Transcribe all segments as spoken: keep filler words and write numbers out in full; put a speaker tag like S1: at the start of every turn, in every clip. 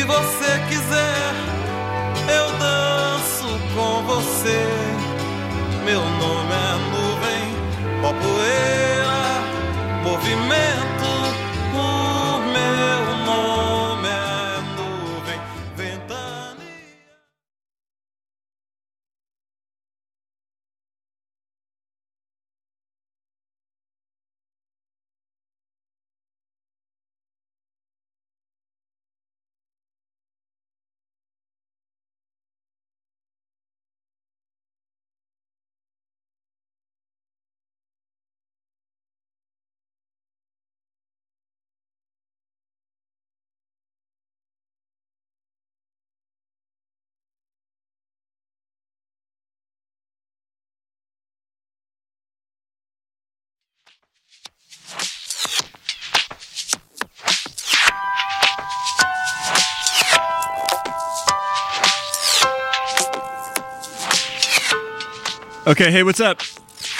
S1: você quiser, eu danço com você. Meu nome é nuvem, pó, poeira, movimento. O meu nome é nuvem, ventania.
S2: Okay, hey, what's up?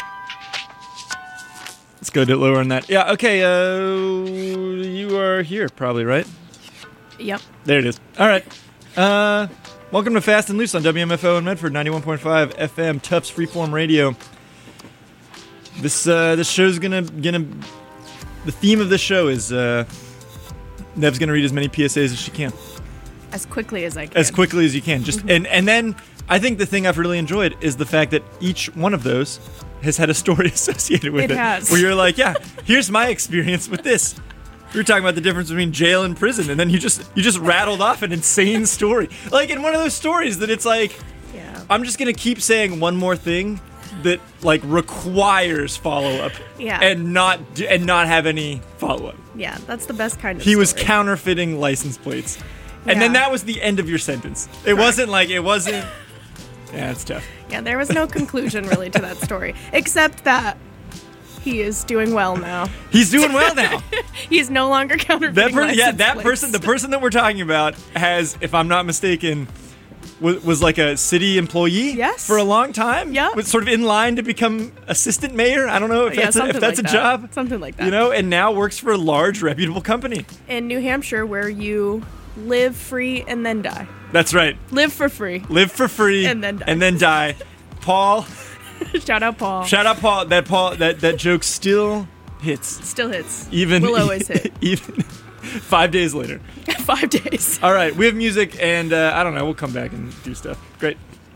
S2: Let's go a bit lower on that. Yeah, okay, uh, you are here probably, right?
S3: Yep.
S2: There it is. All right. Uh, welcome to Fast and Loose on W M F O in Medford, ninety-one point five F M, Tufts Freeform Radio. This uh, this show's gonna gonna. The theme of this show is uh, Nev's gonna read as many P S As as she can,
S3: As quickly as I can.
S2: as quickly as you can. Just and and then I think the thing I've really enjoyed is the fact that each one of those has had a story associated with it.
S3: It has.
S2: Where you're like, yeah, here's my experience with this. We were talking about the difference between jail and prison, and then you just you just rattled off an insane story. Like in one of those stories that it's like,
S3: Yeah.
S2: I'm just gonna keep saying one more thing that like requires follow up,
S3: Yeah.
S2: and not do, and not have any follow up.
S3: Yeah, that's the best kind of
S2: He was
S3: story.
S2: counterfeiting license plates, and then
S3: Yeah.
S2: that was the end of your sentence. It wasn't like it wasn't. Yeah, it's tough.
S3: Yeah, there was no conclusion really to that story, except that he is doing well now.
S2: He's doing well now.
S3: He's no longer counterfeiting
S2: That per- yeah,
S3: license
S2: that
S3: plates.
S2: person, the person that we're talking about, has, if I'm not mistaken, was, was like a city employee.
S3: Yes.
S2: For a long time.
S3: Yeah.
S2: Was sort of in line to become assistant mayor. I don't know if
S3: Yeah,
S2: that's a, if
S3: something
S2: that's
S3: like
S2: a
S3: that.
S2: job.
S3: Something like that.
S2: You know, and now works for a large reputable company.
S3: In New Hampshire, where you live free and then die.
S2: That's right.
S3: Live for free.
S2: Live for free
S3: And then die.
S2: And then die. Paul,
S3: Shout out Paul.
S2: shout out Paul. That Paul, that that joke still hits.
S3: Still hits.
S2: Even
S3: Will always hit.
S2: Even five days later.
S3: Five days.
S2: All right, we have music, and uh, I don't know. We'll come back and do stuff. Great.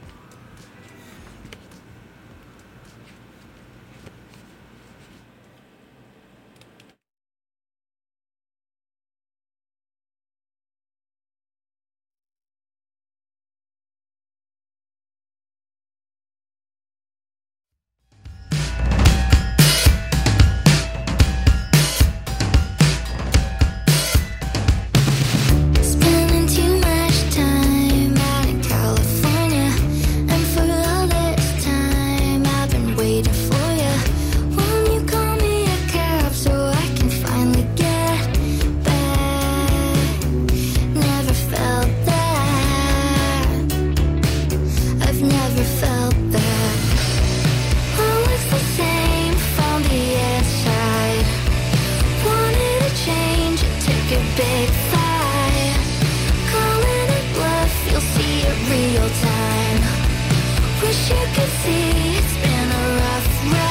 S4: Spending too much time out in California, and for all this time I've been waiting for you. Won't you call me a cab so I can finally get back? Never felt that. I've never felt that. All looks the same from the inside. Wanted to change, it took a big fight. Calling it bluff, you'll see it real time. Wish you could see it's been a rough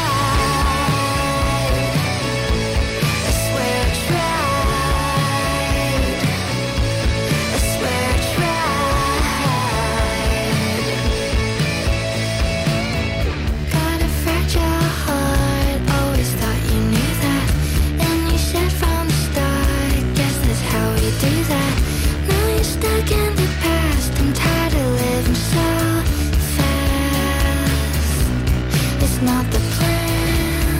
S4: ride. I swear I tried. I swear I tried. Got a fragile heart, always thought you knew that. And you said from the start, guess that's how we do that. Now you're stuck in the past, I'm tired of living so fast. It's not the plan,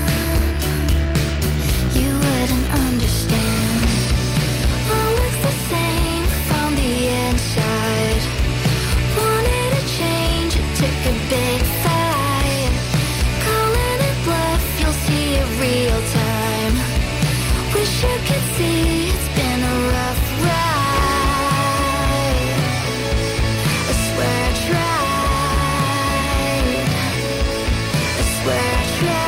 S4: you wouldn't understand. All looks the same from the inside. Wanted to change, it took a big fight. Calling it bluff, you'll see it real time. Wish you could see it's been a rough ride. I swear I tried. I swear I tried.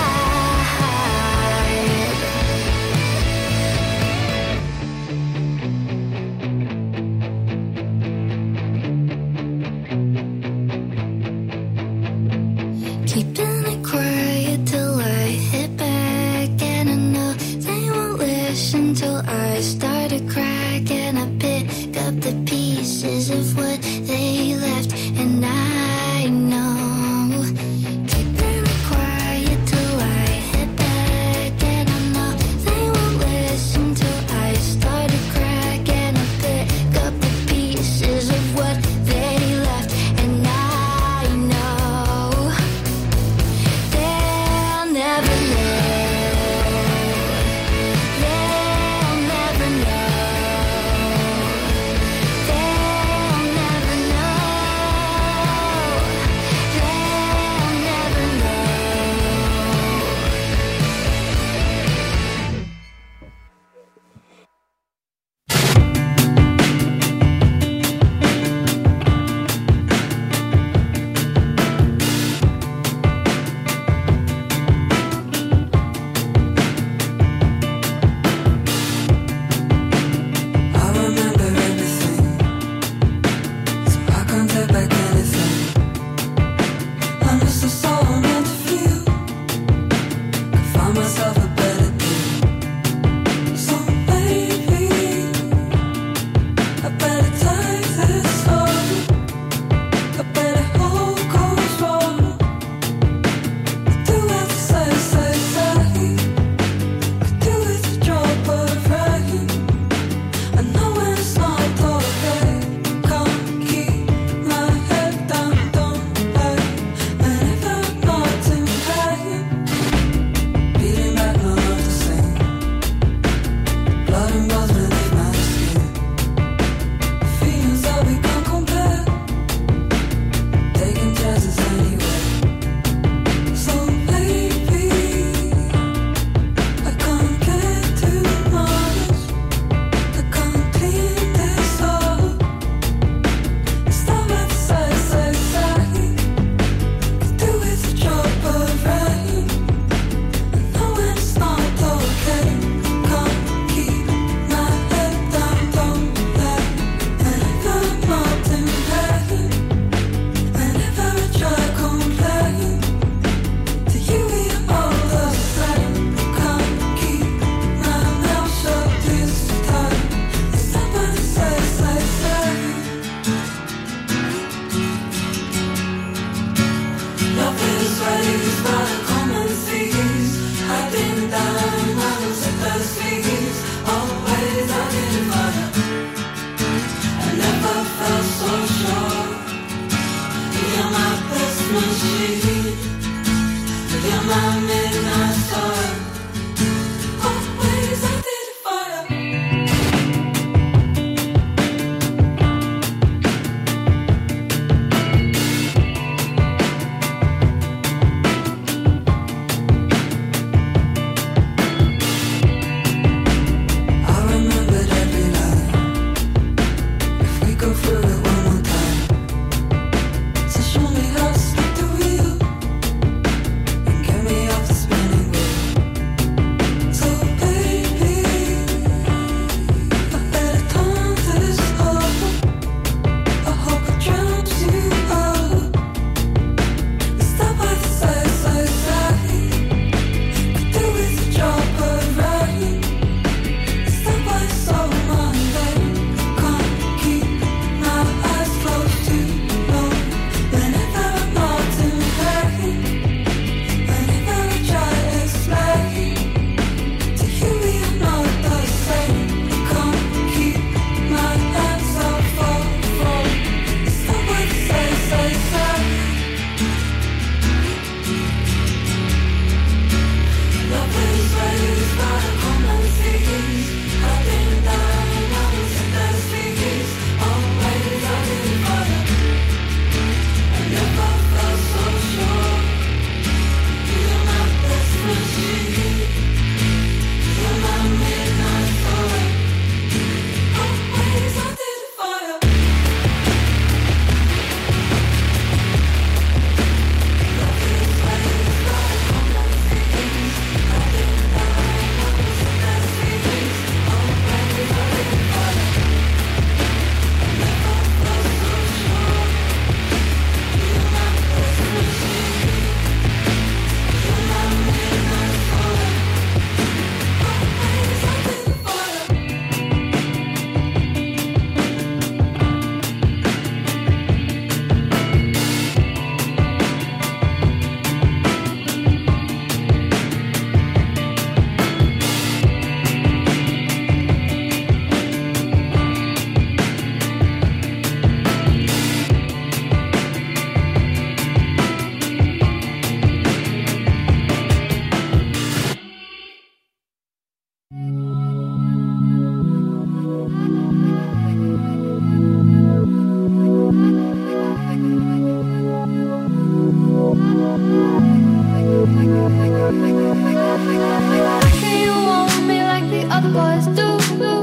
S4: You want me like the other boys do.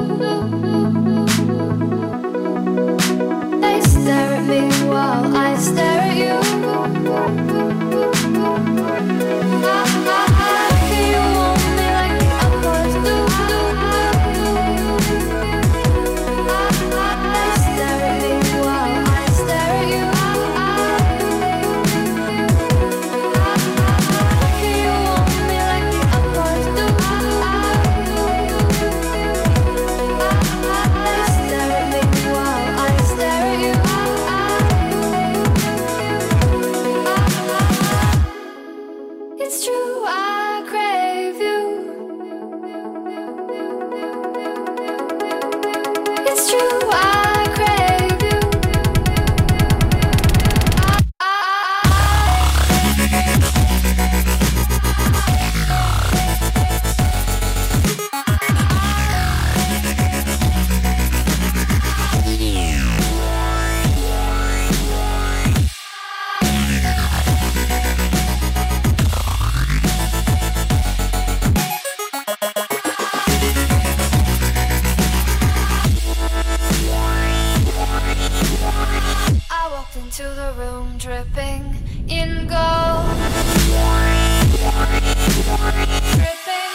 S4: They stare at me while I stare at you. You want me like the other boys do. They stare at me while I stare at you. You want me like the other boys do. They stare at me while I stare at you. It's true, I crave you. It's true, I crave you. I walked into the room dripping in gold. Dripping,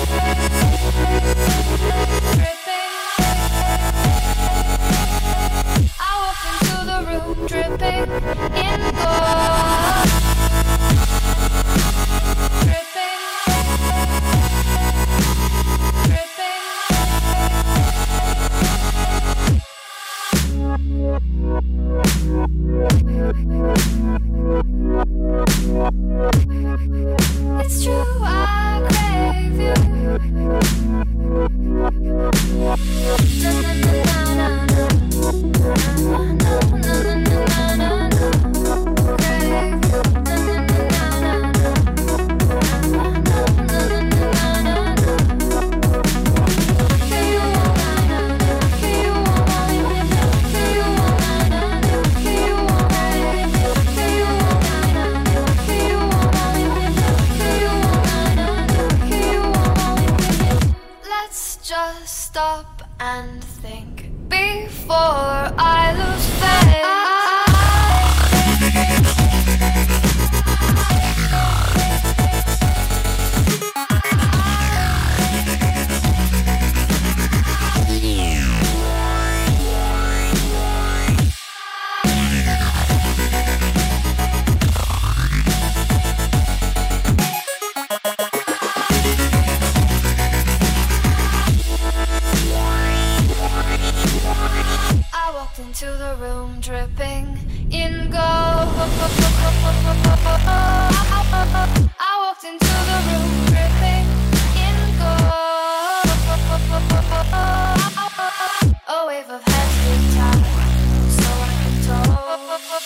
S4: dripping. I walked into the room dripping in gold. Dripping, dripping. It's true, I crave you. Na na na na na na na na na na. Crave you. Na na na na na na na na na. You want na na, you want me, you want na na, you want me, you want na na, you want me, you want na na, you want me. Let's just stop and think before I lose faith. I walked into the room dripping in gold. I walked into the room dripping in gold. A wave of heads being tied, so I can told.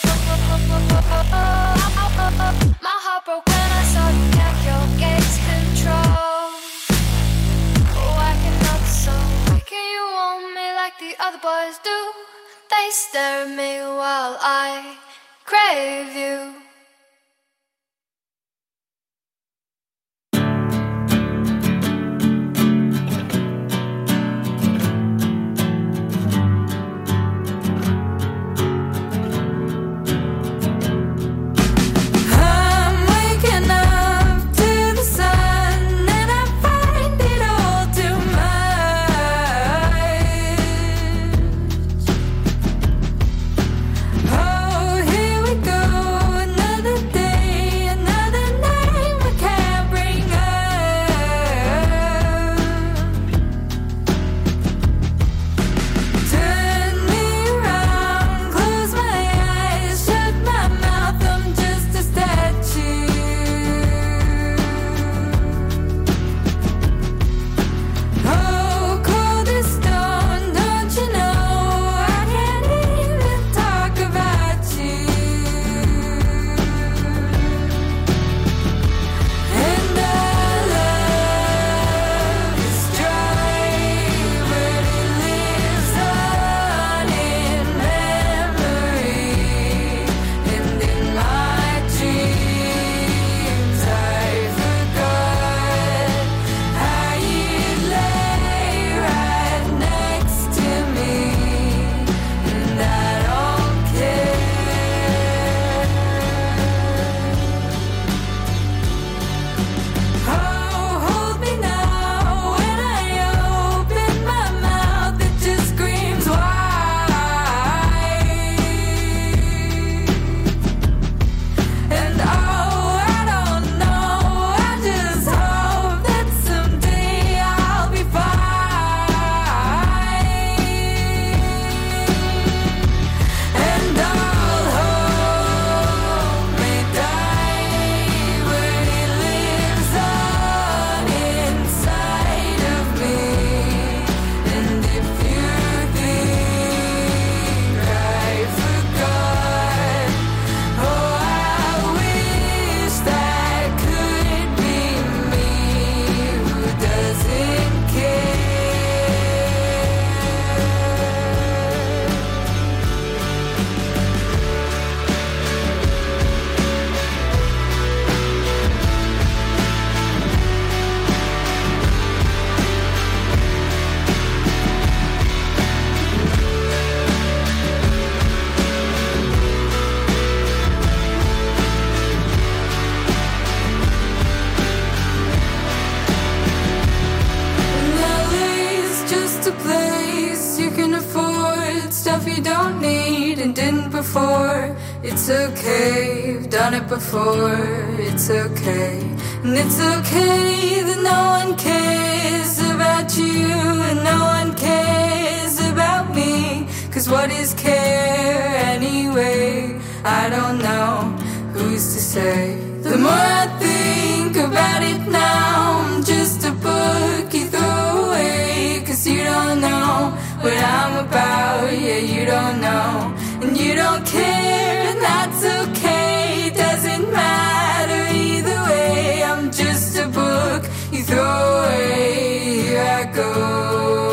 S4: My heart broke when I saw you kept your gaze control. Why cannot so? Why can you want me like the other boys do? They stare at me while I crave you.
S5: I'm waking up to the sun and I find it all too much. Oh, here we go. stuff you don't need and didn't before. It's okay, you've done it before. It's okay, and it's okay that no one cares about you and no one cares about me. Cause what is care anyway? I don't know, who's to say? The more I think about it now, I'm just a book you throw away. Cause you don't know what I'm about, yeah, you don't know. And you don't care, and that's okay. Doesn't matter either way. I'm just a book you throw away. Here I go.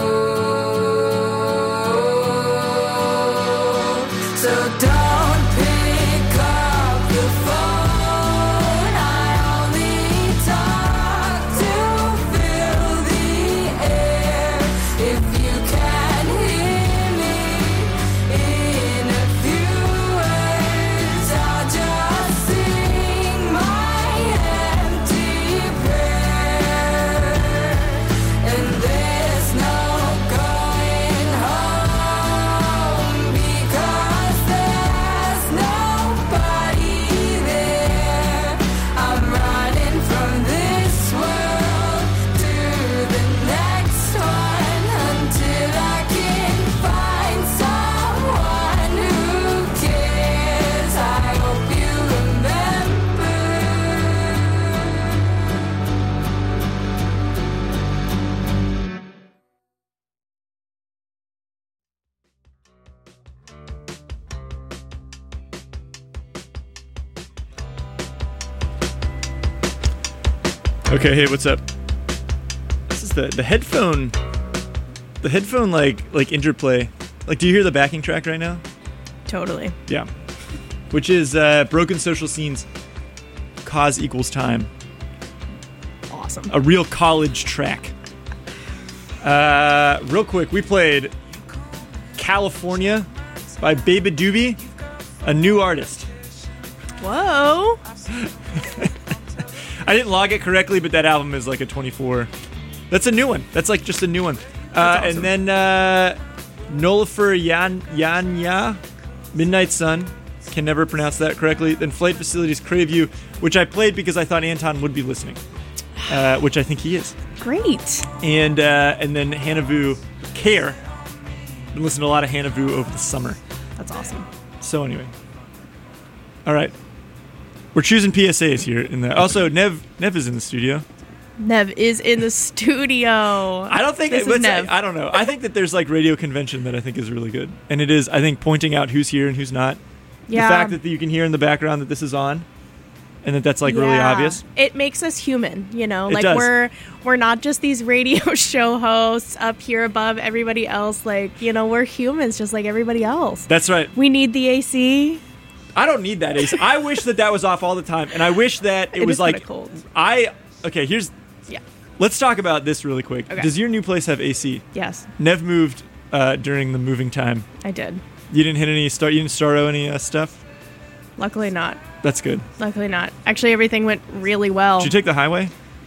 S5: So don't pick up the phone. I only talk to fill the air. If you can hear me in a few words, I'll just sing my empty prayer. And there's no going home because there's nobody there. I'm running from this world to the next one until I can find someone who cares. I hope you remember.
S2: Okay, hey, what's up? This is the the headphone, the headphone like like interplay. Like, do you hear the backing track right now?
S3: Totally.
S2: Yeah, which is uh, Broken Social Scene's "Cause Equals Time,"
S3: Awesome.
S2: a real college track. Uh, real quick, we played "California" by Baby Doobie, a new artist.
S3: Whoa.
S2: I didn't log it correctly, but that album is like a twenty-four. That's a new one. That's like just a new one. Uh,
S3: awesome.
S2: And then uh, Nolifer Yan Yanya, Midnight Sun. Can never pronounce that correctly. Then Flight Facilities Crave You, which I played because I thought Anton would be listening, uh, which I think he is.
S3: Great.
S2: And uh, and then Hanavu Care. Been listening to a lot of Hanavu over the summer.
S3: That's awesome.
S2: So anyway, all right. We're choosing P S As here. In the also Nev Nev is in the studio.
S3: Nev is in the studio.
S2: I don't think
S3: This
S2: it,
S3: is
S2: what's-
S3: Nev.
S2: I don't know. I think that there's like radio convention that I think is really good, and it is I think pointing out who's here and who's not.
S3: Yeah.
S2: The fact that you can hear in the background that this is on, and that that's like really
S3: Yeah.
S2: obvious.
S3: It makes us human, you know.
S2: It
S3: like
S2: does.
S3: we're we're not just these radio show hosts up here above everybody else. Like, you know, we're humans just like everybody else.
S2: That's right.
S3: We need the A C.
S2: I don't need that Ace. I wish that that was off all the time, and I wish that it,
S3: It
S2: was
S3: is kinda
S2: like
S3: cold.
S2: I. Okay, here's.
S3: Yeah.
S2: Let's talk about this really quick.
S3: Okay.
S2: Does your new place have A C?
S3: Yes,
S2: Nev moved uh, during the moving time.
S3: I did.
S2: You didn't hit any star. You didn't starro any uh, stuff.
S3: Luckily not.
S2: That's good.
S3: Luckily not. Actually, everything went really well.
S2: Did you take the highway?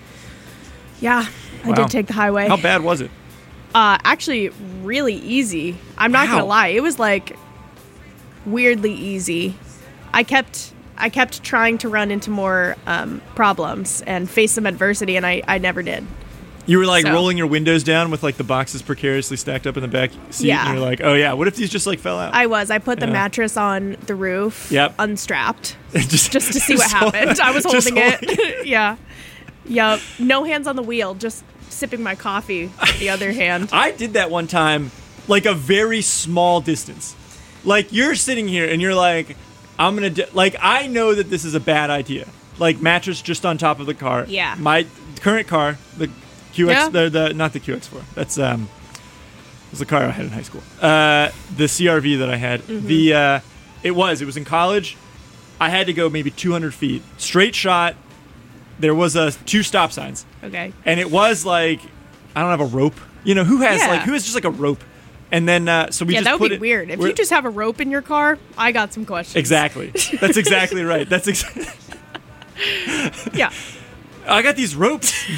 S3: yeah, I
S2: Wow.
S3: did take the highway.
S2: How bad was it?
S3: Uh, actually, really easy. I'm not
S2: Wow.
S3: gonna lie. It was like weirdly easy. I kept I kept trying to run into more um, problems and face some adversity, and I, I never did.
S2: You were like
S3: So-
S2: rolling your windows down with like the boxes precariously stacked up in the back seat,
S3: Yeah.
S2: and you're like, oh yeah, what if these just like fell out?
S3: I was. I put the
S2: Yeah.
S3: mattress on the roof,
S2: Yep.
S3: unstrapped,
S2: just,
S3: just to see what
S2: just hold-
S3: happened. I was
S2: just
S3: holding
S2: holding
S3: it. yeah. Yep. No hands on the wheel, just sipping my coffee with the other hand.
S2: I did that one time, like a very small distance. Like you're sitting here and you're like, I'm gonna do, like I know that this is a bad idea. Like mattress just on top of the car.
S3: Yeah.
S2: My current car, the Q X,
S3: Yeah.
S2: the, the not the Q X four. That's um, it was the car I had in high school. Uh, the C R V that I had.
S3: Mm-hmm.
S2: The uh, it was it was in college. I had to go maybe two hundred feet straight shot. There was a two stop signs.
S3: Okay.
S2: And it was like, I don't have a rope. You know, who has
S3: Yeah.
S2: like who has just like a rope? And then uh, so we
S3: yeah,
S2: just
S3: that would
S2: put
S3: be
S2: it,
S3: weird. If
S2: we're-
S3: you just have a rope in your car, I got some questions.
S2: exactly. That's exactly right. That's ex-
S3: Yeah.
S2: I got these ropes.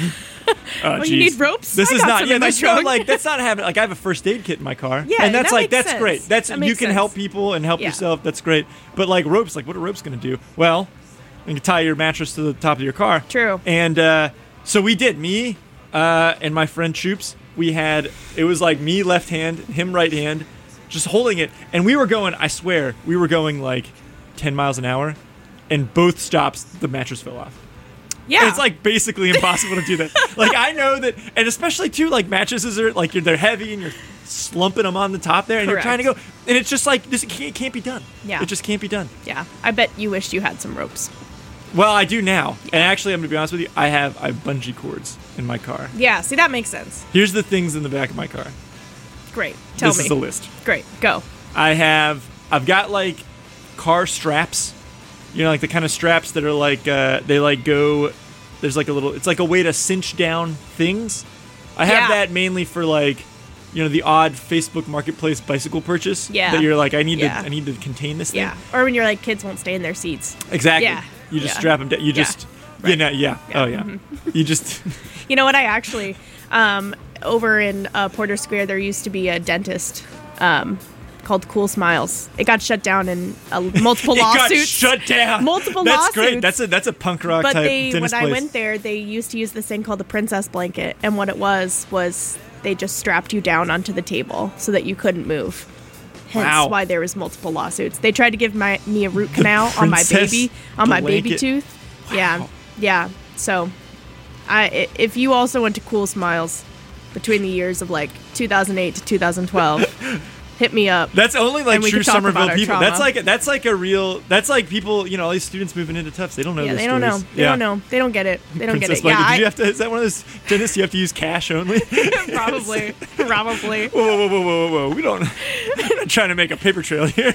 S2: Oh,
S3: Well, you
S2: geez.
S3: need ropes?
S2: This
S3: I
S2: is
S3: got
S2: not.
S3: some
S2: Yeah,
S3: in my
S2: that's not
S3: trunk.
S2: like that's not having. Like I have a first aid kit in my car.
S3: Yeah,
S2: and that's
S3: that
S2: like
S3: makes
S2: that's
S3: sense.
S2: great. That's
S3: That
S2: you
S3: makes
S2: can
S3: sense.
S2: help people and help
S3: Yeah.
S2: yourself. That's great. But like ropes, like what are ropes going to do? Well, you can tie your mattress to the top of your car.
S3: True.
S2: And uh, so we did. Me uh, and my friend Troops. We had it was like me left hand, him right hand, just holding it, and we were going. I swear, we were going like ten miles an hour, and both stops the mattress fell off.
S3: Yeah.
S2: It's like basically impossible to do that. Like I know that, and especially too, like mattresses are like you're, they're heavy and you're slumping them on the top there, and
S3: Correct.
S2: you're trying to go, and it's just like this. It can't, it can't be done.
S3: Yeah.
S2: it just can't be done.
S3: Yeah. I bet you wished you had some ropes.
S2: Well, I do now, and actually, I'm gonna be honest with you. I have I have bungee cords in my car.
S3: Yeah. See, that makes sense.
S2: Here's the things in the back of my car.
S3: Great. Tell
S2: this
S3: me.
S2: is the list.
S3: Great. Go.
S2: I have I've got like car straps, you know, like the kind of straps that are like uh, they like go. There's like a little. It's like a way to cinch down things. I have
S3: Yeah.
S2: that mainly for like, you know, the odd Facebook Marketplace bicycle purchase.
S3: Yeah.
S2: That you're like, I need
S3: Yeah.
S2: to I need to contain this thing.
S3: Yeah. Or when you're like, kids won't stay in their seats.
S2: Exactly.
S3: Yeah.
S2: You just
S3: Yeah.
S2: strap them down. You
S3: Yeah.
S2: just. You know, yeah.
S3: Yeah.
S2: Oh yeah. You just.
S3: You know what? I actually, um, over in uh, Porter Square, there used to be a dentist um, called Cool Smiles. It got shut down in uh, multiple
S2: It got
S3: lawsuits.
S2: shut down.
S3: Multiple
S2: That's
S3: lawsuits.
S2: great. That's a that's a punk rock
S3: But
S2: type
S3: they, when
S2: dentist
S3: I
S2: place.
S3: went there, they used to use this thing called the princess blanket, and what it was was they just strapped you down onto the table so that you couldn't move. Hence
S2: Wow.
S3: why there was multiple lawsuits. They tried to give my me a root canal on my
S2: princess
S3: baby, on my baby
S2: blanket.
S3: tooth. Yeah, yeah. So, I i- if you also went to Cool Smiles between the years of like two thousand eight to two thousand twelve, hit me up.
S2: That's only like
S3: And we
S2: true
S3: could talk about
S2: Somerville
S3: our
S2: people.
S3: trauma.
S2: That's like that's like a real. That's like people. You know, all these students moving into Tufts. They don't know.
S3: Yeah,
S2: those
S3: they don't know.
S2: stories.
S3: They
S2: Yeah.
S3: don't know. They don't get it. They don't
S2: Princess
S3: get it. Yeah,
S2: Blanket. Did you
S3: I-
S2: have to? Is that one of those dentists you have to use cash only?
S3: probably, probably.
S2: Whoa, whoa, whoa, whoa, whoa, whoa! We don't. We're not trying to make a paper trail here.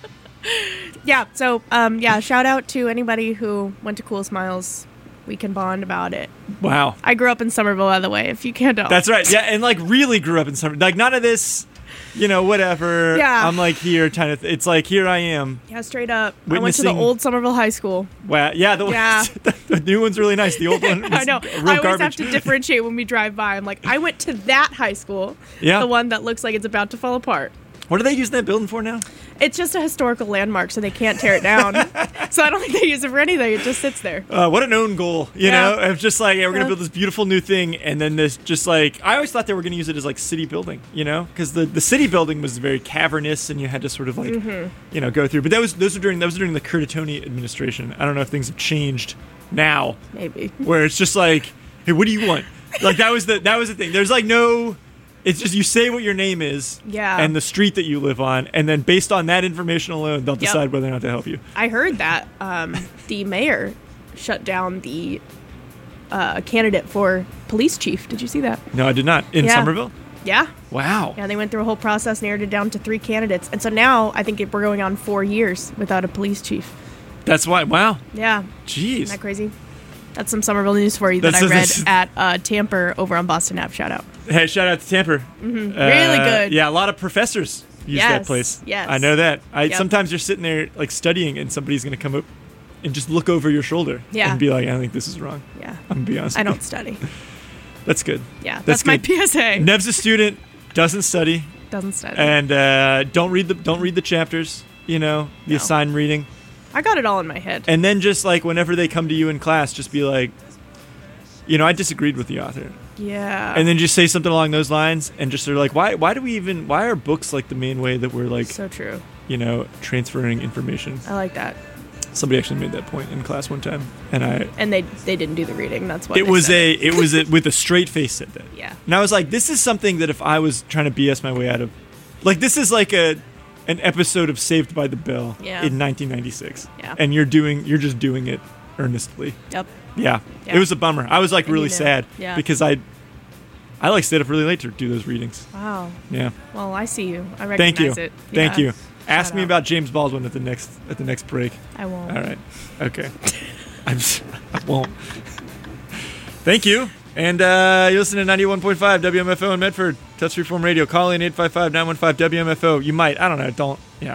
S3: Yeah. So, um, yeah. Shout out to anybody who went to Cool Smiles. We can bond about it.
S2: Wow.
S3: I grew up in Somerville, by the way. If you can't tell.
S2: That's right. Yeah, and like really grew up in summer. Like none of this. You know, whatever.
S3: Yeah.
S2: I'm like here trying to. Th- it's like here I am.
S3: Yeah, straight up. I went to the
S2: Witnessing-
S3: old Somerville High School.
S2: Wow. Yeah. The,
S3: Yeah.
S2: the new one's really nice. The old one. Was
S3: I know.
S2: Real
S3: I always
S2: garbage.
S3: have to differentiate when we drive by. I'm like, I went to that high school.
S2: Yeah.
S3: The one that looks like it's about to fall apart.
S2: What are they using that building for now?
S3: It's just a historical landmark, so they can't tear it down. So I don't think they use it for anything. It just sits there.
S2: Uh, what an own goal, you
S3: Yeah.
S2: know? Of just like, yeah, we're gonna
S3: Yeah.
S2: build this beautiful new thing, and then this just like I always thought they were gonna use it as like city building, you know? Because the, the city building was very cavernous, and you had to sort of like,
S3: Mm-hmm.
S2: you know, go through. But that was those were during that was during the Curtatone administration. I don't know if things have changed now,
S3: Maybe.
S2: where it's just like, hey, what do you want? Like that was the that was the thing. There's like no. It's just you say what your name is,
S3: Yeah.
S2: and the street that you live on, and then based on that information alone, they'll
S3: Yep.
S2: decide whether or not to help you.
S3: I heard that um, the mayor shut down the uh, candidate for police chief. Did you see that?
S2: No, I did not. In
S3: Yeah.
S2: Somerville?
S3: Yeah.
S2: Wow.
S3: Yeah, they went through a whole process, narrowed it down to three candidates. And so now I think it, we're going on four years without a police chief.
S2: That's why. Wow.
S3: Yeah.
S2: Jeez.
S3: Isn't that crazy? That's some Somerville news for you that
S2: That's-
S3: I read
S2: that's-
S3: at uh, Tamper over on Boston App. Shout out.
S2: Hey, shout out to Tamper.
S3: Mm-hmm. Really good.
S2: Yeah, a lot of professors use that
S3: Yes,
S2: place.
S3: yes.
S2: I know that. I
S3: Yep.
S2: sometimes you're sitting there like studying, and somebody's gonna come up and just look over your shoulder
S3: Yeah.
S2: and be like, "I think this is wrong."
S3: Yeah.
S2: I'm gonna be honest.
S3: I
S2: with you.
S3: don't study.
S2: That's good.
S3: Yeah. That's,
S2: That's
S3: my
S2: good.
S3: P S A.
S2: Nev's a student, doesn't study,
S3: Doesn't study.
S2: and uh, don't read the don't read the chapters. You know, the
S3: No.
S2: assigned reading,
S3: I got it all in my head.
S2: and then just like whenever they come to you in class, just be like, you know, I disagreed with the author.
S3: Yeah.
S2: And then just say something along those lines, and just sort of like, why? Why do we even? Why are books like the main way that we're like,
S3: so true.
S2: you know, transferring information?
S3: I like that.
S2: Somebody actually made that point in class one time, and I.
S3: And they they didn't do the reading. That's why
S2: It
S3: they
S2: was
S3: said
S2: a. It was a, with a straight face said that.
S3: Yeah.
S2: And I was like, this is something that if I was trying to B S my way out of, like this is like a, an episode of Saved by the Bell
S3: Yeah.
S2: in nineteen ninety-six.
S3: Yeah.
S2: And you're doing, you're just doing it earnestly.
S3: Yep.
S2: Yeah.
S3: Yeah.
S2: It was a bummer. I was like
S3: And
S2: really
S3: you knew.
S2: sad
S3: Yeah.
S2: because I, I like stayed up really late to do those readings.
S3: Wow.
S2: Yeah.
S3: Well, I see you. I recognize
S2: Thank you.
S3: it.
S2: Thank
S3: Yeah.
S2: you. Ask
S3: Shout
S2: me
S3: out.
S2: about James Baldwin at the next at the next break.
S3: I won't.
S2: All right. Okay. I'm s- I won't. Thank you. And uh, you listen to ninety-one point five W M F O in Medford, Touch Reform Radio. Call in eight five five, nine one five, W M F O. You might. I don't know. Don't. Yeah.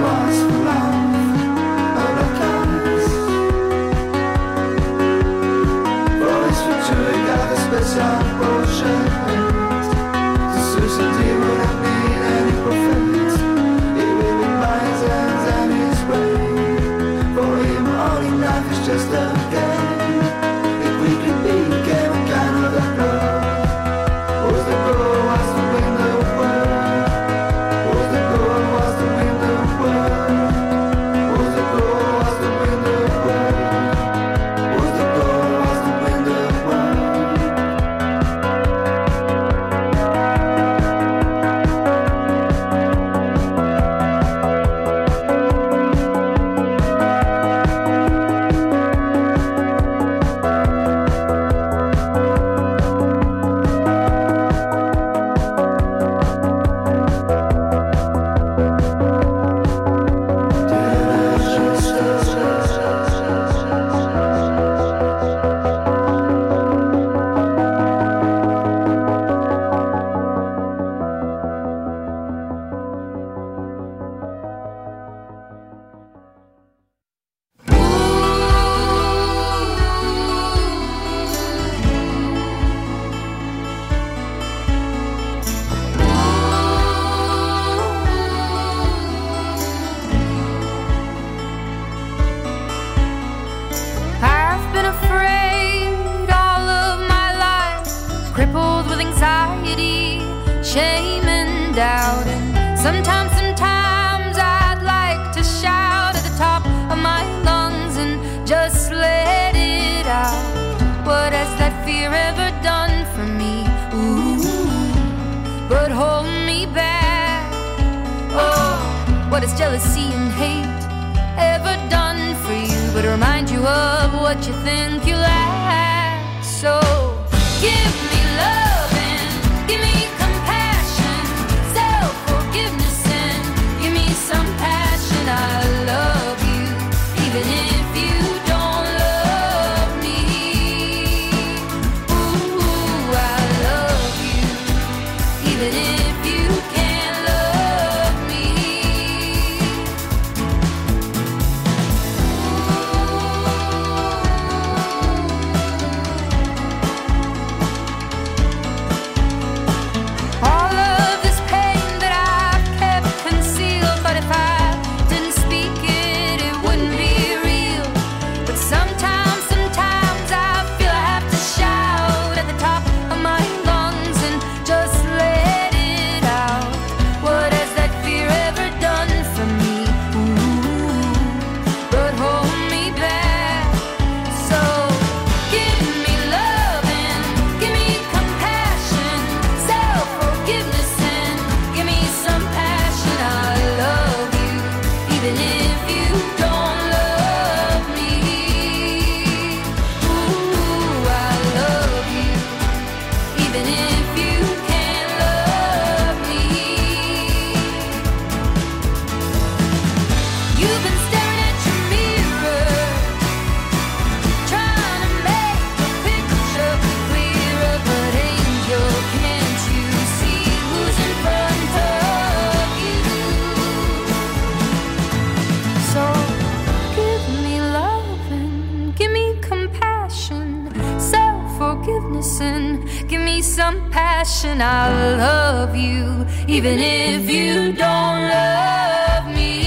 S5: I love you, even if you don't love me.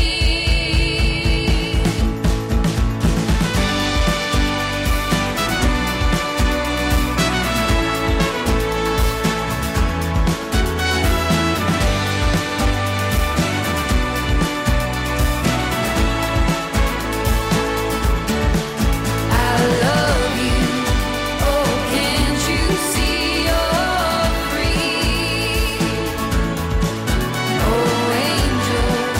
S5: I love you, oh can't you see you're free? Oh angel,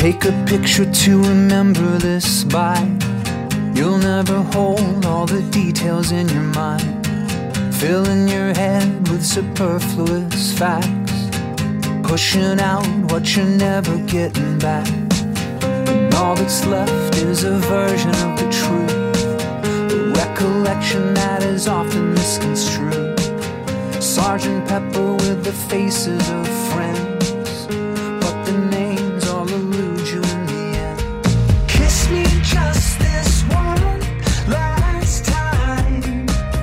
S6: Take a picture to remember this by. You'll never hold all the details in your mind, filling your head with superfluous facts, pushing out what you're never getting back. And all that's left is a version of the truth, a recollection that is often misconstrued. Sergeant Pepper with the faces of friends, but the names all elude you in the end. Kiss me just this one last time.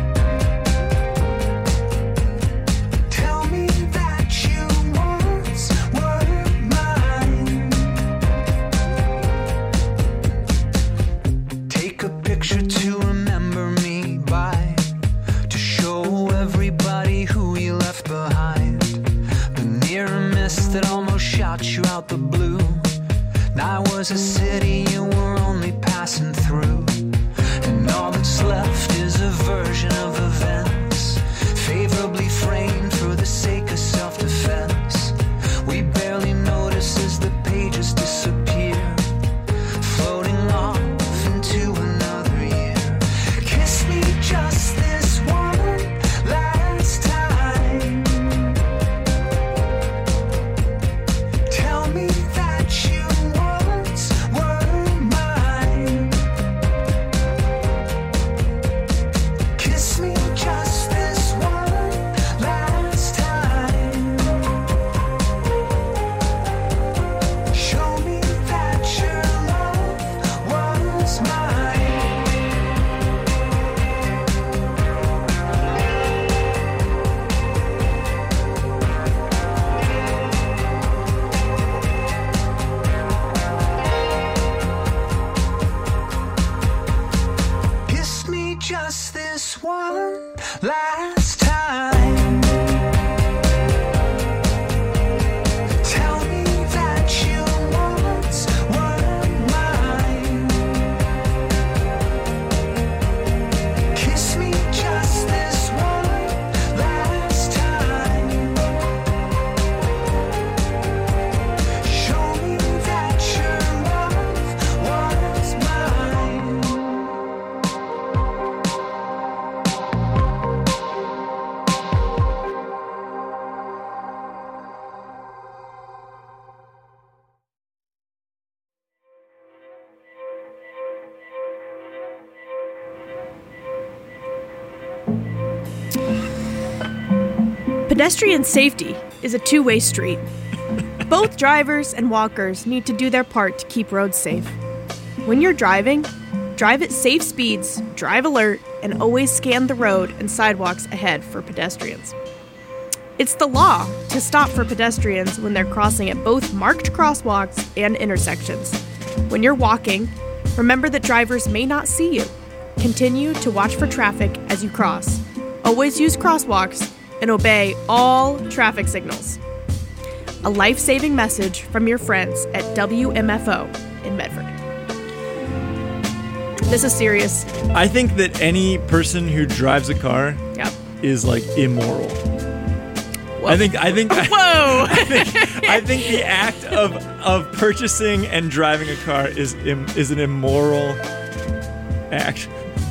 S6: Tell me that you once were mine. Take a picture to remember me by, to show everybody who you left behind. The near miss that almost shot you out the blue. Now was a city you were only passing through, and all that's left is a version of events, favorably framed for the sake of self-defense. We barely notice as the pages disappear, floating off into another year. Kiss me just this one last time. Tell me that you once were mine. Kiss me just this one last time. Show me that your love was mine. Kiss me just this one last time. Tell me that you once were mine. Kiss me just this one last time. Show me that your love was mine.
S3: Pedestrian safety is a two-way street. Both drivers and walkers need to do their part to keep roads safe. When you're driving, drive at safe speeds, drive alert, and always scan the road and sidewalks ahead for pedestrians. It's the law to stop for pedestrians when they're crossing at both marked crosswalks and intersections. When you're walking, remember that drivers may not see you. Continue to watch for traffic as you cross. Always use crosswalks and obey all traffic signals. A life-saving message from your friends at W M F O in Medford. This is serious.
S2: I think that any person who drives a car
S3: Yep.
S2: is like immoral. I think I think
S3: Whoa!
S2: I think I think the act of of purchasing and driving a car is im, is an immoral act.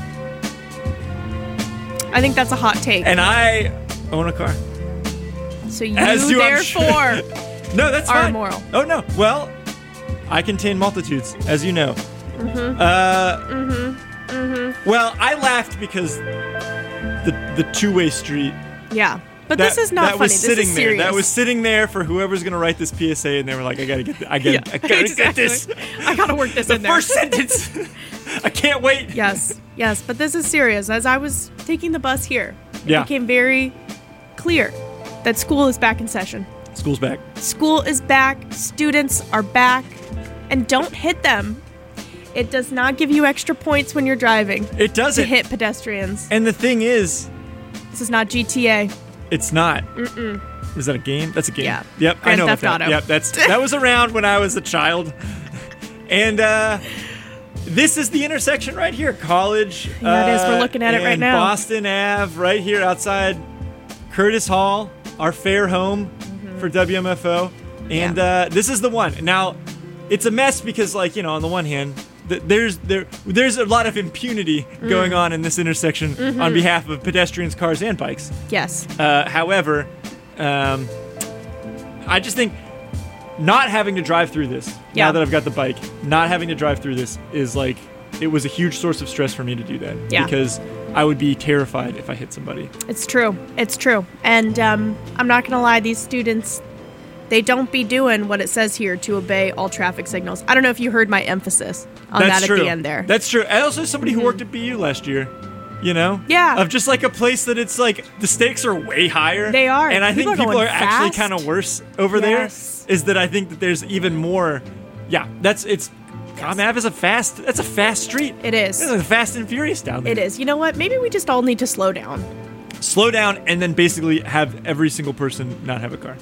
S3: I think that's a hot take.
S2: And I own a car.
S3: So you
S2: As do, I'm
S3: therefore
S2: sure. No, that's
S3: are
S2: fine.
S3: immoral.
S2: Oh no. Well, I contain multitudes, as you know.
S3: Mm-hmm.
S2: Uh,
S3: Mm-hmm. Mm-hmm.
S2: Well, I laughed because the the two-way street.
S3: Yeah. But
S2: that,
S3: this is not
S2: that
S3: funny.
S2: was
S3: This
S2: sitting
S3: is
S2: there.
S3: serious.
S2: That was sitting there for whoever's gonna write this P S A, and they were like, "I gotta get, th- I gotta,
S3: Yeah,
S2: I gotta
S3: exactly.
S2: get this."
S3: I gotta work this
S2: The
S3: in there.
S2: first sentence. I can't wait.
S3: Yes, yes, but this is serious. As I was taking the bus here, it
S2: Yeah.
S3: became very clear that school is back in session.
S2: School's back.
S3: School is back. Students are back. And don't hit them. It does not give you extra points when you're driving
S2: It
S3: to
S2: doesn't.
S3: hit pedestrians.
S2: And the thing is,
S3: This is not G T A.
S2: it's not.
S3: Mm-mm.
S2: Is that a game? That's a game.
S3: Yeah.
S2: Yep. I
S3: Grand
S2: know
S3: Theft
S2: about that.
S3: Auto.
S2: Yep. That's that was around when I was a child. And uh, this is the intersection right here, College.
S3: Yeah, it is. We're
S2: uh,
S3: looking at it right
S2: and
S3: now.
S2: Boston Ave, right here outside Curtis Hall, our fair home for W M F O. And
S3: Mm-hmm. Yeah.
S2: uh, this is the one. Now, it's a mess because, like, you know, on the one hand, th- there's there there's a lot of impunity going on in this intersection
S3: Mm-hmm.
S2: on behalf of pedestrians, cars, and bikes.
S3: Yes.
S2: Uh, however, um, I just think not having to drive through this,
S3: Yeah.
S2: now that I've got the bike, not having to drive through this is like, it was a huge source of stress for me to do that.
S3: Yeah.
S2: Because I would be terrified if I hit somebody.
S3: It's true. It's true. And um, I'm not going to lie, these students, they don't be doing what it says here to obey all traffic signals. I don't know if you heard my emphasis on
S2: That's
S3: that
S2: true.
S3: at the end there.
S2: That's true. And also somebody who worked at B U last year, you know?
S3: Yeah.
S2: Of just like a place that it's like, the stakes are way higher.
S3: They are.
S2: And I
S3: People
S2: think
S3: are
S2: people
S3: going
S2: are actually
S3: fast.
S2: kind of worse over
S3: Yes.
S2: there. Is that I think that there's even more, yeah, that's, it's, Comm Ave is a fast, that's a fast street.
S3: It is.
S2: It's like Fast and Furious down there.
S3: It is. You know what? Maybe we just all need to slow down.
S2: Slow down and then basically have every single person not have a car.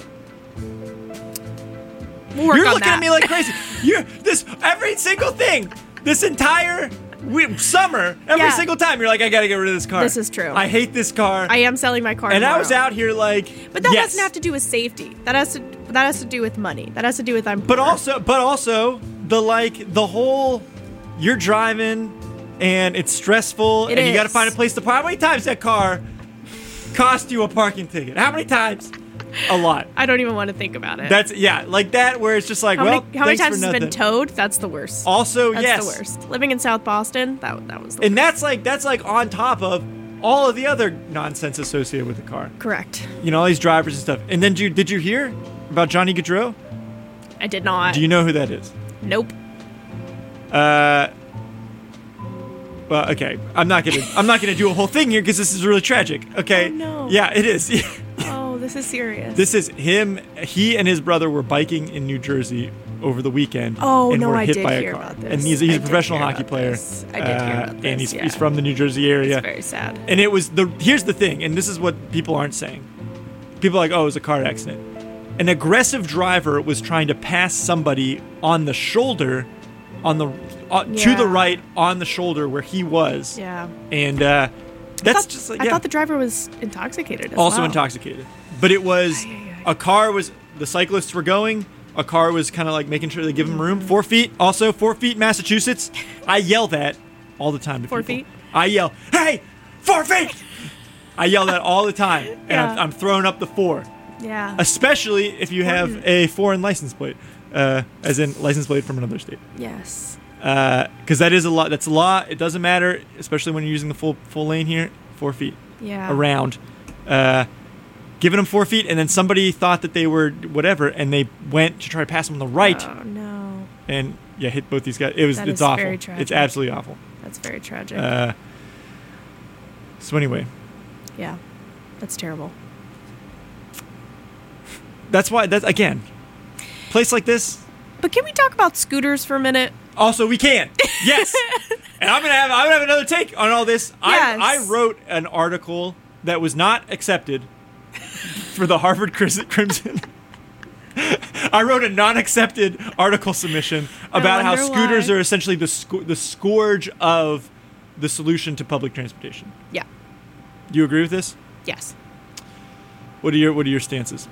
S3: We'll work
S2: You're
S3: on
S2: looking
S3: that.
S2: at me like crazy. You're this every single thing. This entire we, summer, every
S3: Yeah.
S2: single time you're like, I gotta get rid of this car.
S3: This is true.
S2: I hate this car.
S3: I am selling my car
S2: and I
S3: tomorrow.
S2: was out here like,
S3: But that
S2: yes.
S3: doesn't have to do with safety. That has to that has to do with money. That has to do with I'm
S2: But
S3: poor.
S2: also, but also the like the whole, you're driving and it's stressful
S3: It
S2: and you got to
S3: is.
S2: find a place to park. How many times that car cost you a parking ticket? How many times? A lot.
S3: I don't even want to think about it.
S2: That's yeah, like that where it's just like,
S3: how
S2: well,
S3: many, how many
S2: thanks
S3: times
S2: for
S3: has it been
S2: nothing.
S3: towed? That's the worst.
S2: Also,
S3: That's
S2: yes,
S3: the worst. Living in South Boston, that that was the
S2: and that's like that's like on top of all of the other nonsense associated with the car.
S3: correct.
S2: You know, all these drivers and stuff. And then, did you, did you hear about Johnny Gaudreau?
S3: I did not.
S2: Do you know who that is?
S3: Nope.
S2: Uh, well, okay. I'm not gonna. I'm not gonna do a whole thing here because this is really tragic. Okay.
S3: Oh, no.
S2: Yeah, it is.
S3: Oh, this is serious.
S2: This is him. He and his brother were biking in New Jersey over the weekend.
S3: Oh,
S2: and
S3: no,
S2: were
S3: I
S2: hit
S3: did
S2: by
S3: hear
S2: a car.
S3: about this.
S2: And he's, he's
S3: I
S2: a
S3: did
S2: professional
S3: hear
S2: hockey
S3: about
S2: player.
S3: this. I did hear
S2: Uh,
S3: about
S2: And
S3: this,
S2: he's,
S3: yeah.
S2: he's from the New Jersey area.
S3: It's very sad.
S2: And it was the. Here's the thing, and this is what people aren't saying. People are like, oh, it was a car accident. An aggressive driver was trying to pass somebody on the shoulder, on the uh, to
S3: Yeah.
S2: the right on the shoulder where he was.
S3: Yeah.
S2: And uh,
S3: I
S2: that's
S3: thought,
S2: just like
S3: I
S2: yeah.
S3: thought the driver was intoxicated as
S2: also
S3: well.
S2: intoxicated. But it was
S3: Ay, ay, ay.
S2: a car was the cyclists were going. A car was kind of like making sure they give them room. Four feet. Also four feet. Massachusetts. I yell that all the time to
S3: Four
S2: people.
S3: feet?
S2: I yell, hey, four feet. I yell that all the time, and I'm,
S3: Yeah.
S2: I'm throwing up the four.
S3: Yeah.
S2: Especially if you have a foreign license plate, uh, as in license plate from another state,
S3: Yes.
S2: because that is a lot. That's a lot. It doesn't matter, especially when you're using the full full lane here. Four feet
S3: Yeah.
S2: around, uh, giving them four feet, and then somebody thought that they were whatever, and they went to try to pass them on the right,
S3: Oh no.
S2: and yeah, hit both these guys. It was
S3: That
S2: it's
S3: is
S2: awful.
S3: very
S2: It's
S3: tragic.
S2: absolutely awful.
S3: That's very tragic.
S2: Uh, so anyway,
S3: yeah. That's terrible.
S2: that's why. That's again, place like this.
S3: But can we talk about scooters for a minute?
S2: Also, we can. Yes. And I'm gonna have I'm gonna have another take on all this.
S3: Yes.
S2: I I wrote an article that was not accepted for the Harvard Cris- Crimson. I wrote a non-accepted article submission about how
S3: wonder
S2: scooters
S3: why.
S2: are essentially the sco- the scourge of the solution to public transportation.
S3: Yeah.
S2: Do you agree with this?
S3: Yes.
S2: What are your What are your stances?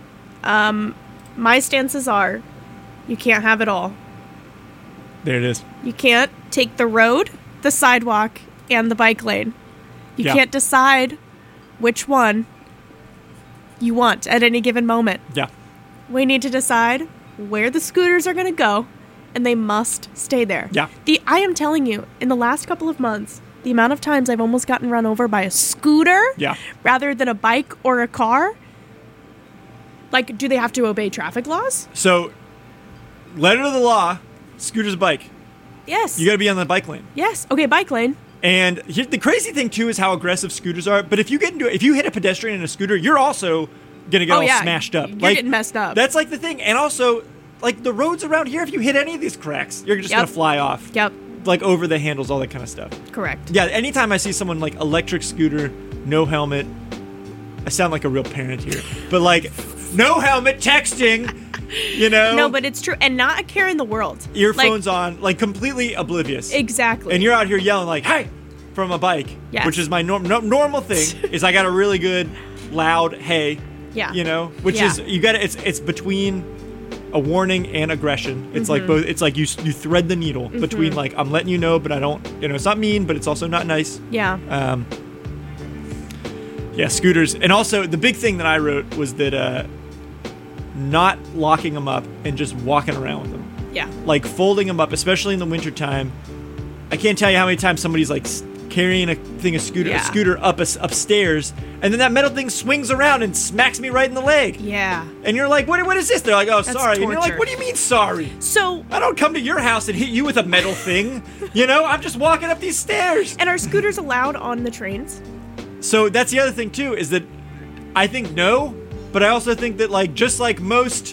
S3: My stances are you can't have it all.
S2: There it is.
S3: You can't take the road, the sidewalk, and the bike lane. You
S2: Yeah.
S3: can't decide which one you want at any given moment.
S2: Yeah.
S3: We need to decide where the scooters are going to go, and they must stay there.
S2: Yeah.
S3: The I am telling you, in the last couple of months, the amount of times I've almost gotten run over by a scooter
S2: Yeah.
S3: rather than a bike or a car. Like, do they have to obey traffic laws?
S2: So, letter of the law: scooters, a bike.
S3: Yes.
S2: You got to be on the bike lane.
S3: yes. Okay, bike lane.
S2: And here, the crazy thing too is how aggressive scooters are. But if you get into if you hit a pedestrian in a scooter, you're also gonna get
S3: Oh,
S2: all
S3: yeah.
S2: smashed up.
S3: You're
S2: like,
S3: getting messed up.
S2: That's like the thing. And also, like the roads around here, if you hit any of these cracks, you're just
S3: Yep.
S2: gonna fly off.
S3: Yep.
S2: Like over the handles, all that kind of stuff.
S3: Correct.
S2: Yeah. Anytime I see someone like electric scooter, no helmet, I sound like a real parent here. But like, no helmet, texting. You know,
S3: No, but it's true. And not a care in the world.
S2: earphones
S3: Like,
S2: on, like completely oblivious.
S3: exactly.
S2: And you're out here yelling like, "Hey!" from a bike,
S3: Yes.
S2: which is my norm- no- normal thing. Is I got a really good, loud "Hey,"
S3: Yeah.
S2: you know, which
S3: Yeah.
S2: is you got to it's it's between a warning and aggression. It's like both. It's like you you thread the needle between like I'm letting you know, but I don't. You know, it's not mean, but it's also not nice.
S3: Yeah.
S2: Um, yeah, scooters. And also, the big thing that I wrote was that uh, not locking them up and just walking around with them.
S3: Yeah.
S2: Like, folding them up, especially in the wintertime. I can't tell you how many times somebody's, like, s- carrying a thing, a scooter,
S3: Yeah.
S2: a scooter up a, upstairs, and then that metal thing swings around and smacks me right in the leg.
S3: Yeah.
S2: And you're like, what, what is this? They're like, oh,
S3: That's
S2: sorry. And you're like,
S3: torture.
S2: what do you mean, sorry?
S3: So,
S2: I don't come to your house and hit you with a metal thing. You know, I'm just walking up these stairs.
S3: and are scooters allowed on the trains?
S2: So that's the other thing too, is that I think no, but I also think that like just like most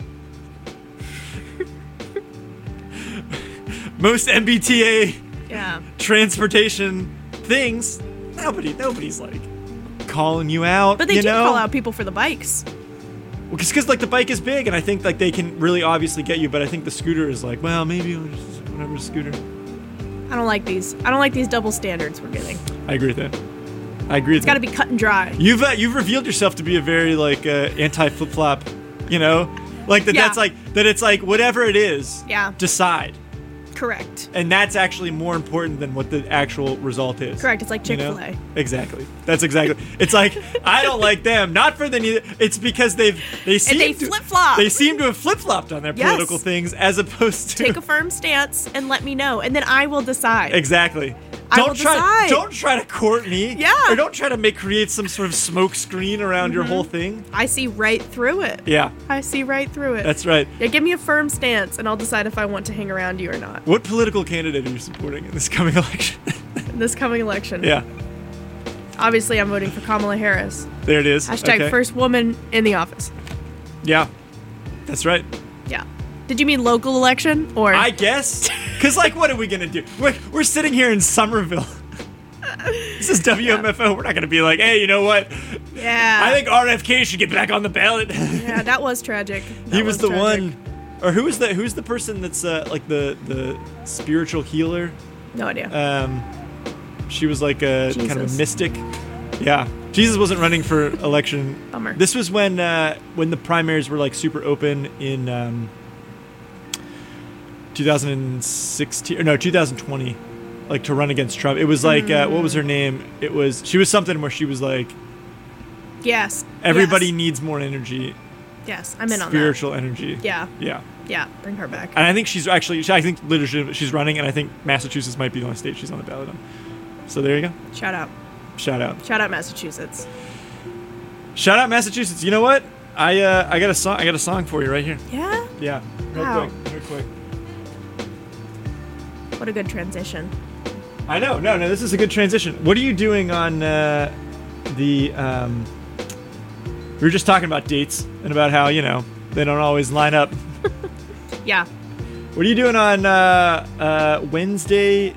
S2: most M B T A
S3: Yeah.
S2: transportation things, nobody nobody's like calling you out.
S3: But they
S2: you
S3: do
S2: know?
S3: call out people for the bikes.
S2: because like the bike is big, and I think like they can really obviously get you. But I think the scooter is like, well, maybe I'll just whatever scooter.
S3: I don't like these. I don't like these double standards we're getting.
S2: I agree with that. I agree.
S3: It's got to be cut and dry.
S2: You've uh, you've revealed yourself to be a very like uh, anti flip flop, you know, like that.
S3: Yeah.
S2: That's like that. It's like whatever it is.
S3: Yeah.
S2: Decide,
S3: Correct.
S2: and that's actually more important than what the actual result is.
S3: Correct. It's like
S2: You know?
S3: Chick-fil-A.
S2: Exactly. That's exactly. It's like I don't like them, not for the neither. It's because they've they seem
S3: they
S2: to-
S3: flip-flop.
S2: They seem to have flip flopped on their
S3: Yes.
S2: political things as opposed to
S3: Take a firm stance and let me know, and then I will decide.
S2: exactly.
S3: I
S2: Don't
S3: will
S2: try.
S3: decide.
S2: Don't try to court me.
S3: Yeah.
S2: Or don't try to make create some sort of smoke screen around your whole thing.
S3: I see right through it.
S2: Yeah.
S3: I see right through it.
S2: That's right.
S3: Yeah, give me a firm stance, and I'll decide if I want to hang around you or not
S2: What political candidate are you supporting in this coming election?
S3: in this coming election.
S2: yeah,
S3: Obviously, I'm voting for Kamala Harris.
S2: there it is.
S3: Hashtag
S2: Okay.
S3: first woman in the office.
S2: Yeah, that's right.
S3: Yeah. Did you mean local election or?
S2: I guess. Because, like, what are we going to do? We're, we're sitting here in Somerville. This is W M F O. We're not going to be like, hey, you know what?
S3: yeah.
S2: I think R F K should get back on the ballot.
S3: Yeah, that was tragic. That
S2: he was, the
S3: tragic.
S2: one. Or who is the who's the person that's uh, like the the spiritual healer?
S3: No idea.
S2: Um, she was like a kind of a
S3: Jesus.
S2: mystic. Yeah, Jesus wasn't running for election.
S3: Bummer.
S2: This was when uh, when the primaries were like super open in um, two thousand sixteen or no two thousand twenty, like to run against Trump. It was like uh, what was her name? It was she was something where she was like
S3: yes.
S2: everybody
S3: Yes.
S2: needs more energy,
S3: Yes, I'm in on
S2: spiritual energy.
S3: that. Yeah.
S2: Yeah.
S3: Yeah. Bring her back.
S2: And I think she's actually, I think literally she's running, and I think Massachusetts might be the only state she's on the ballot on. So there you go.
S3: Shout out.
S2: Shout out.
S3: Shout out Massachusetts.
S2: Shout out Massachusetts. You know what? I uh, I got a song. I got a song for you right here.
S3: Yeah.
S2: Yeah. Real
S3: Wow.
S2: quick. Real quick.
S3: What a good transition.
S2: I know. No, no. This is a good transition. What are you doing on uh, the? Um, we were just talking about dates and about how you know they don't always line up.
S3: Yeah.
S2: What are you doing on uh, uh, Wednesday,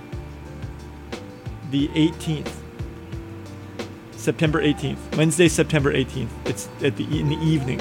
S2: the eighteenth? September eighteenth. Wednesday, September eighteenth. It's at the in the evening.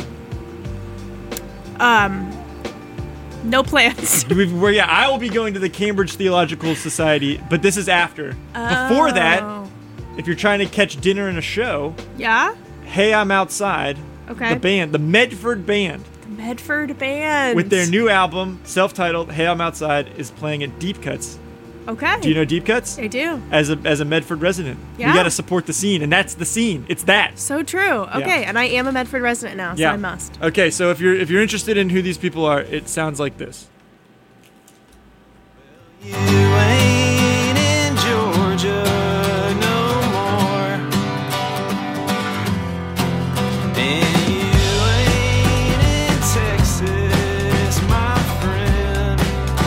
S3: Um. No plans.
S2: We've, where yeah, I will be going to the Cambridge Theological Society, but this is after. Before that,
S3: Oh.
S2: if you're trying to catch dinner and a show,
S3: Yeah.
S2: Hey, I'm Outside.
S3: Okay.
S2: The band, the Medford Band,
S3: The Medford Band.
S2: with their new album, self-titled "Hey, I'm Outside," is playing at Deep Cuts.
S3: Okay.
S2: Do you know Deep Cuts?
S3: I do.
S2: As a as a Medford resident,
S3: Yeah.
S2: you got to support the scene, and that's the scene. It's that.
S3: So true. Okay, and I am a Medford resident now, so
S2: Yeah.
S3: I must.
S2: Okay, so if you're if you're interested in who these people are, it sounds like this.
S1: You ain't in Georgia no more, and you ain't in Texas, my friend.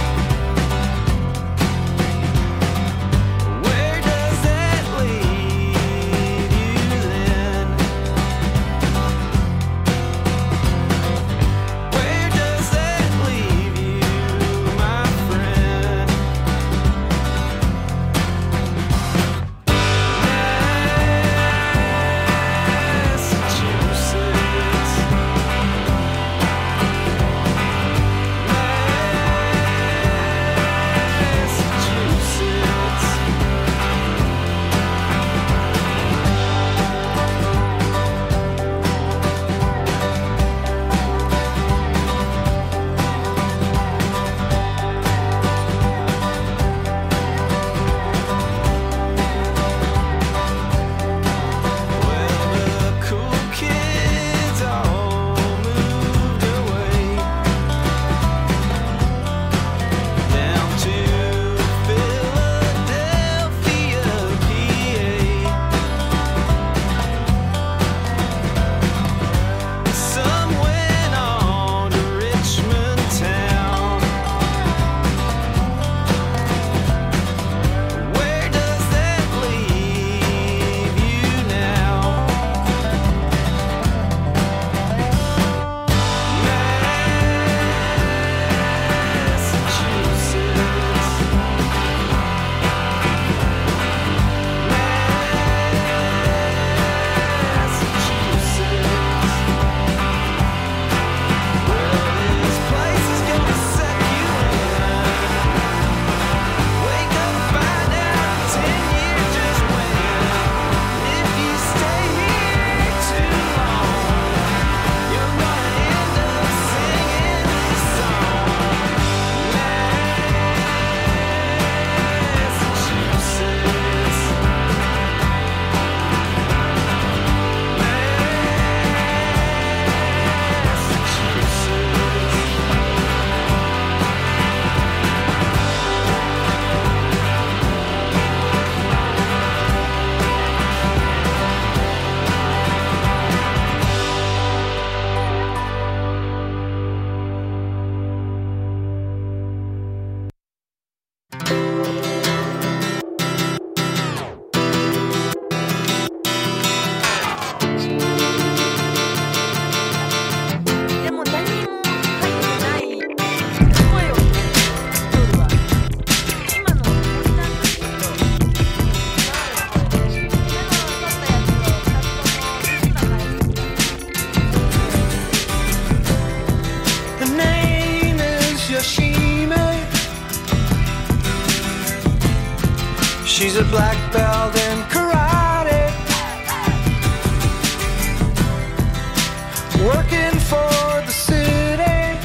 S1: Where does that leave you then? Where does that leave you, my friend? She's a black belt in karate, working for the city.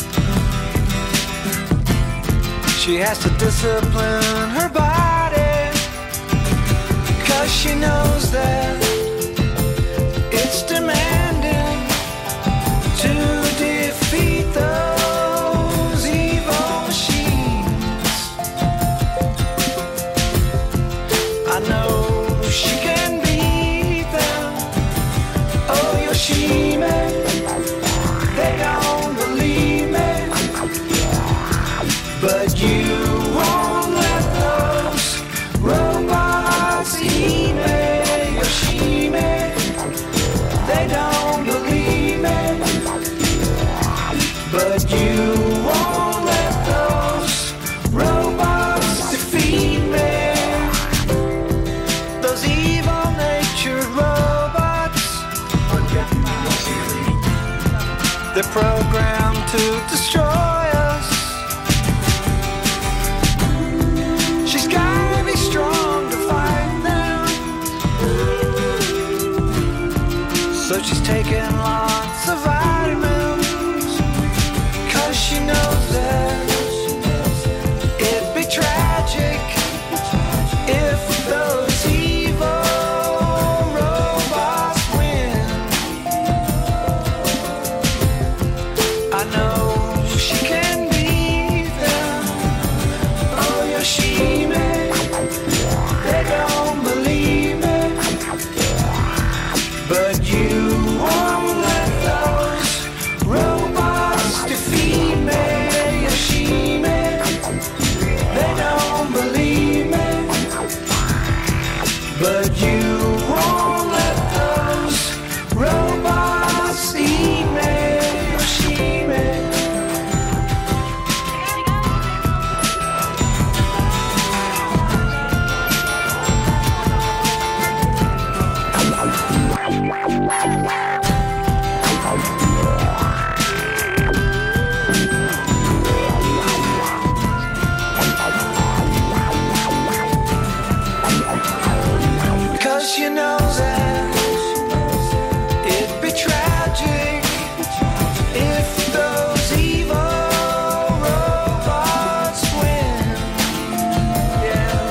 S1: She has to discipline her body, 'cause she knows that it's demanding to defeat those evil machines. I know she can beat them. Oh, Yoshime, they don't believe me. But you won't let those robots eat me, Yoshime. They don't believe me. But you won't let those robots defeat me. Those evil-natured robots, they're programmed to destroy us. She's gotta be strong to fight them. So she's taking lots of vitamins, 'cause she knows that it'd be tragic if those evil robots win. I know she can beat them. Oh, Yoshime, they don't believe me. But you won't let those robots defeat me, Yoshime. They don't believe me. But you won't let those robots eat me, Yoshime. Cause you know that it'd be tragic if those evil robots win. Yeah,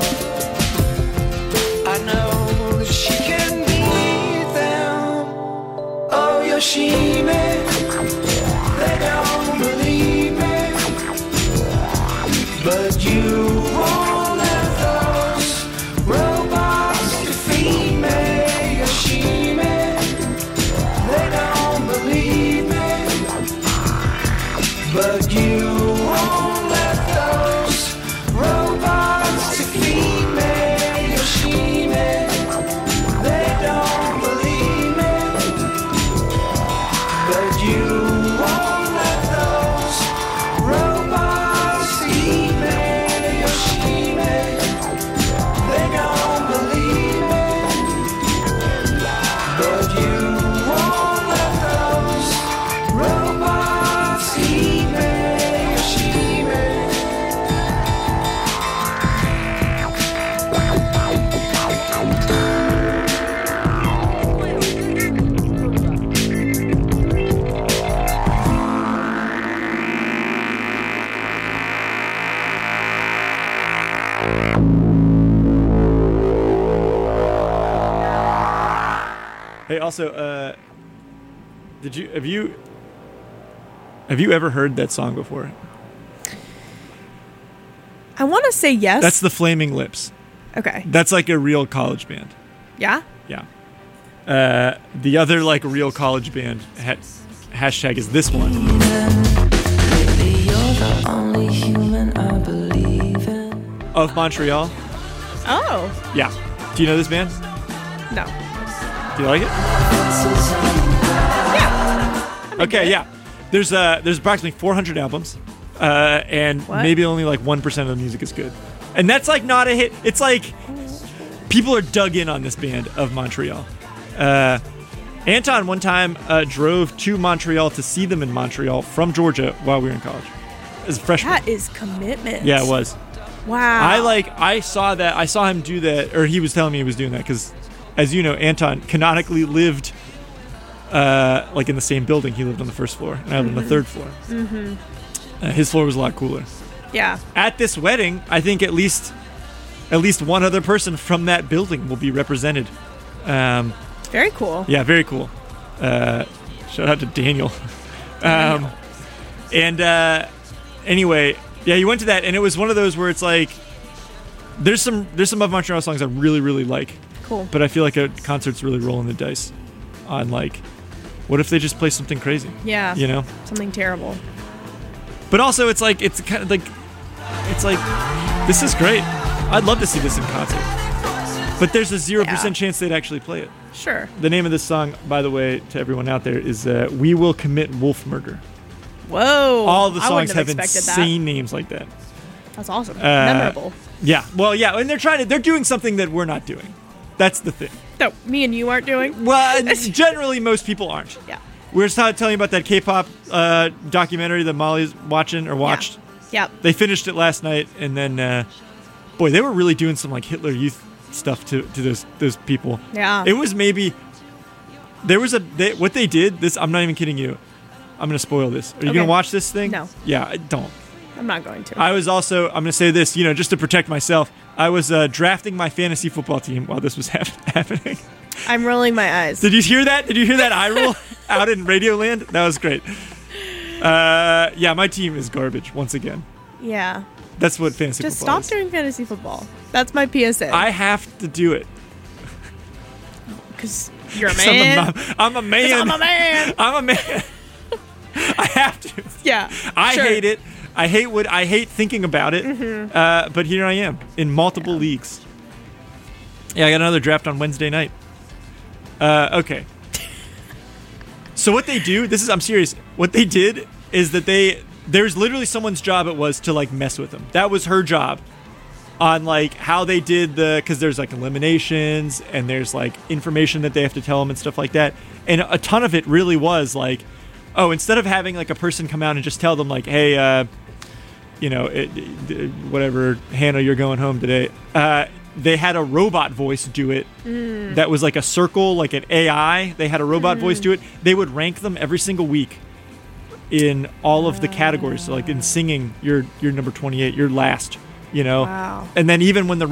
S1: I know that she can beat them. Oh, Yoshime, they don't believe me. But you won't let those robots defeat me, Yoshime. They don't believe me. But you won't let those robots defeat me, Yoshime. They don't believe me. But you won't let those robots eat me, Yoshime. They don't believe me. But you won't let those robots eat me, Yoshime.
S2: Hey, also, uh, did you have you have you ever heard that song before?
S3: I want to say yes.
S2: That's the Flaming Lips.
S3: okay.
S2: That's like a real college band.
S3: Yeah.
S2: Yeah. Uh, the other like real college band ha- hashtag is this one. Of Montreal.
S3: Oh.
S2: Yeah. Do you know this band?
S3: No.
S2: Do you like it?
S3: Yeah.
S2: Okay, yeah. There's uh there's approximately four hundred albums, uh, and
S3: What?
S2: maybe only like one percent of the music is good, and that's like not a hit. It's like people are dug in on this band of Montreal. Uh, Anton one time uh, drove to Montreal to see them in Montreal from Georgia while we were in college as a freshman.
S3: That is commitment.
S2: Yeah, it was.
S3: Wow.
S2: I like I saw that I saw him do that, or he was telling me he was doing that because, as you know, Anton canonically lived uh, like in the same building. He lived on the first floor, and I lived
S3: Mm-hmm.
S2: on the third floor. Mm-hmm. Uh, his floor was a lot cooler.
S3: Yeah.
S2: At this wedding, I think at least at least one other person from that building will be represented. Um,
S3: Very cool.
S2: yeah, very cool. Uh, shout out to Daniel. um, and uh, anyway, yeah, you went to that, and it was one of those where it's like, there's some there's some of Montreal songs I really really like,
S3: Cool.
S2: but I feel like a concert's really rolling the dice on like, what if they just play something crazy?
S3: Yeah.
S2: You know.
S3: Something terrible.
S2: But also, it's like it's kind of like, it's like, this is great. I'd love to see this in concert. But there's a zero
S3: Yeah.
S2: percent chance they'd actually play it.
S3: Sure.
S2: The name of this song, by the way, to everyone out there, is uh, "We Will Commit Wolf Murder."
S3: Whoa.
S2: All the
S3: I
S2: songs
S3: wouldn't
S2: have
S3: expected
S2: insane names like that.
S3: That. That's awesome.
S2: Uh,
S3: Memorable.
S2: Yeah, well, yeah, and they're trying to, they're doing something that we're not doing. That's the thing.
S3: No, me and you aren't doing.
S2: Well, and generally, most people aren't.
S3: Yeah.
S2: We were just t- telling you about that K-pop uh, documentary that Molly's watching or watched.
S3: Yeah. Yep.
S2: They finished it last night, and then, uh, boy, they were really doing some like Hitler Youth stuff to, to those those people.
S3: Yeah.
S2: It was maybe there was a they, what they did. This I'm not even kidding you. I'm gonna spoil this. Are you
S3: Okay.
S2: gonna watch this thing?
S3: No.
S2: Yeah, I don't.
S3: I'm not going to.
S2: I was also I'm gonna say this. You know, just to protect myself. I was uh, drafting my fantasy football team while this was hap- happening.
S3: I'm rolling my eyes.
S2: Did you hear that? Did you hear that eye roll out in Radioland? That was great. Uh, yeah, my team is garbage once again.
S3: Yeah.
S2: That's what fantasy
S3: Just
S2: football
S3: stop
S2: is.
S3: doing fantasy football. That's my P S A.
S2: I have to do it.
S3: Because you're a
S2: 'Cause
S3: man.
S2: I'm, a, I'm a man.
S3: 'Cause I'm a man.
S2: I'm a man. I have to.
S3: Yeah.
S2: I
S3: sure.
S2: hate it. I hate what I hate thinking about it.
S3: Mm-hmm.
S2: Uh, but here I am in multiple
S3: Yeah.
S2: leagues. Yeah, I got another draft on Wednesday night. Uh, okay. So what they do? This is I'm serious. What they did is that they there's literally someone's job it was to like mess with them. That was her job. On like how they did the because there's like eliminations and there's like information that they have to tell them and stuff like that, and a ton of it really was like, oh, instead of having like a person come out and just tell them like, hey, uh, you know, it, it, whatever, Hannah, you're going home today. Uh, they had a robot voice do it.
S3: Mm.
S2: That was like a circle, like an A I. They had a robot voice do it. They would rank them every single week in all of the categories. So like in singing, you're you're number twenty-eight. You're last. You know,
S3: Wow.
S2: and then even when the